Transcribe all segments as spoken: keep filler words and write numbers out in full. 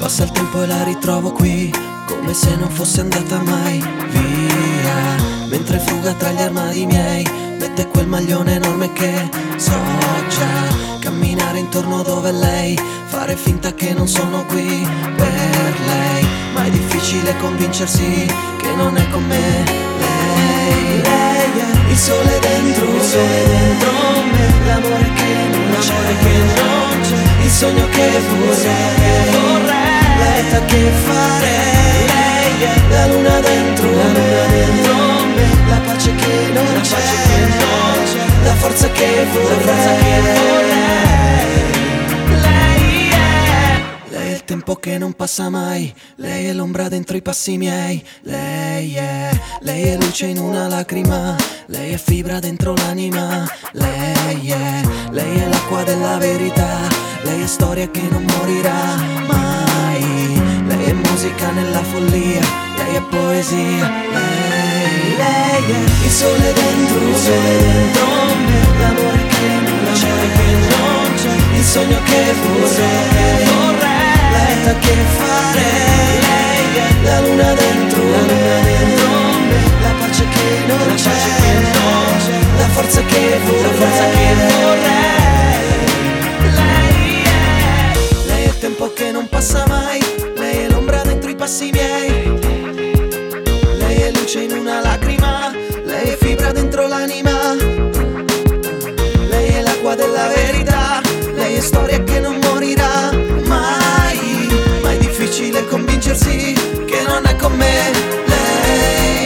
Passa il tempo e la ritrovo qui, come se non fosse andata mai via. Mentre fruga tra gli armadi miei, mette quel maglione enorme che so già. Camminare intorno dove è lei, fare finta che non sono qui per lei. Ma è difficile convincersi che non è con me lei. Lei è il sole dentro, il sole dentro me, l'amore che non c'è, l'amore che non c'è, il sogno che vorrei, vorrei, la vita che farei. Lei è la luna dentro, la luna dentro me, la pace che non la c'è, pace che non c'è, la forza che vorrei, la forza che vorrei. Lei è, lei è il tempo che non passa mai, lei è l'ombra dentro i passi miei. Lei è, lei è luce in una lacrima, lei è fibra dentro l'anima. Lei è, lei è l'acqua della verità, lei è storia che non morirà mai. Lei è musica nella follia, lei è poesia. Lei, lei è il sole dentro, il sole dentro me, l'amore che non c'è, che non c'è, il sogno che vorrei, vorrei, la vita che farei. Lei è la luna dentro, la luna dentro me, la pace che non la c'è, pace che non c'è, la forza che vorrei, la forza che vorrei. Lei è, lei è il tempo che non passa mai, lei è l'ombra dentro i passi miei. Lei è luce in una lacrima, lei è fibra dentro l'anima. Lei è l'acqua della verità, lei è storia che non morirà mai. Ma è difficile convincersi che non è con me lei.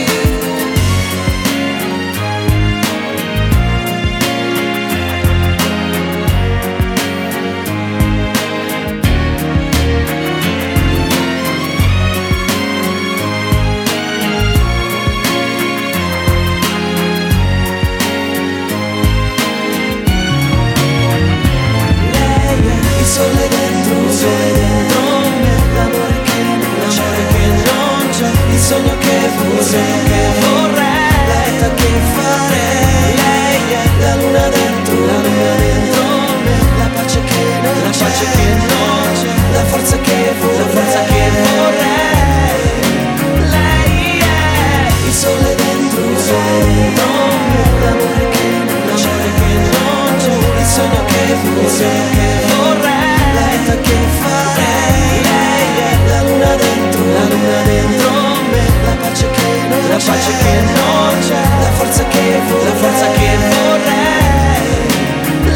Il sole dentro, il sole dentro me, l'amore che non c'è, che non c'è, il sogno che vorrei, che vorrei, la vita che farei. Lei è la luna dentro, la luna dentro me, la pace che non la c'è, pace che non c'è, la forza che vorrei, la forza che vorrei. Lei è il sole dentro, il sole dentro me, l'amore che non c'è, che non c'è, il sogno che vorrei, che vorrei, la vita che farei. Lei è la luna dentro, la luna dentro me, la pace che non la c'è, pace che non c'è, la forza che vorrei, la forza che vorrei.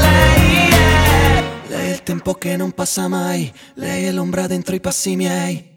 Lei è, lei è il tempo che non passa mai, lei è l'ombra dentro i passi miei.